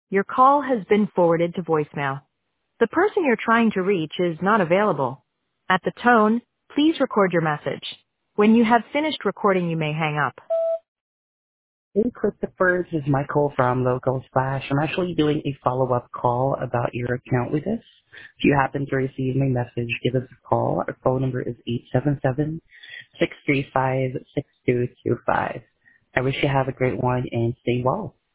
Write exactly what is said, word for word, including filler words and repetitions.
Your call has been forwarded to voicemail. The person you're trying to reach is not available. At the tone, please record your message. When you have finished recording, you may hang up. Hey, Christopher, this is Michael from Local Splash. I'm actually doing a follow-up call about your account with us. If you happen to receive my message, give us a call. Our phone number is eight seven seven, six three five, six two two five. I wish you have a great one and stay well.